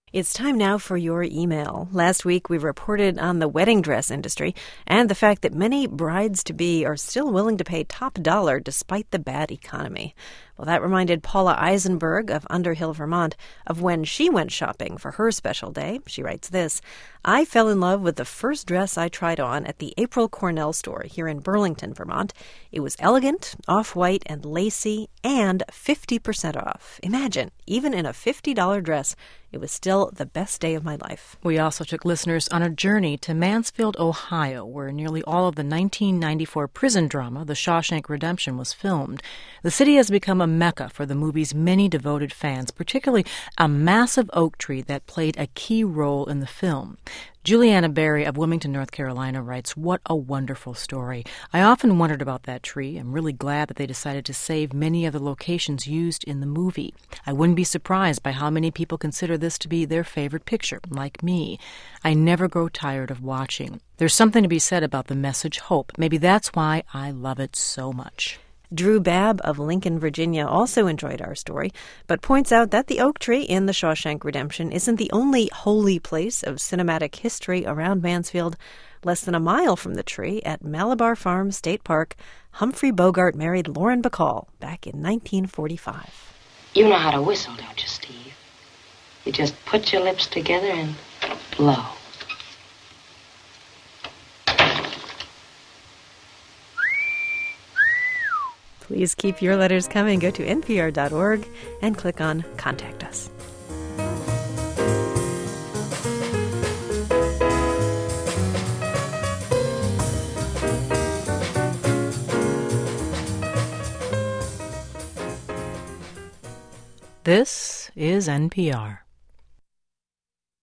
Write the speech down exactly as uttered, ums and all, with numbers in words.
It's time now for your email. Last week, we reported on the wedding dress industry and the fact that many brides-to-be are still willing to pay top dollar despite the bad economy. Well, that reminded Paula Eisenberg of Underhill, Vermont, of when she went shopping for her special day. She writes this: I fell in love with the first dress I tried on at the April Cornell store here in Burlington, Vermont. It was elegant, off-white, and lacy, and fifty percent off. Imagine, even in a fifty dollar dress, it was still the best day of my life. We also took listeners on a journey to Mansfield, Ohio, where nearly all of the nineteen ninety-four prison drama, The Shawshank Redemption, was filmed. The city has become a mecca for the movie's many devoted fans, particularly a massive oak tree that played a key role in the film. Juliana Berry of Wilmington, North Carolina writes, what a wonderful story. I often wondered about that tree. I'm really glad that they decided to save many of the locations used in the movie. I wouldn't be surprised by how many people consider this to be their favorite picture, like me. I never grow tired of watching. There's something to be said about the message hope. Maybe that's why I love it so much. Drew Babb of Lincoln, Virginia also enjoyed our story, but points out that the oak tree in The Shawshank Redemption isn't the only holy place of cinematic history around Mansfield. Less than a mile from the tree at Malabar Farm State Park, Humphrey Bogart married Lauren Bacall back in nineteen forty-five. You know how to whistle, don't you, Steve? You just put your lips together and blow. Please keep your letters coming. Go to N P R dot org and click on Contact Us. This is N P R.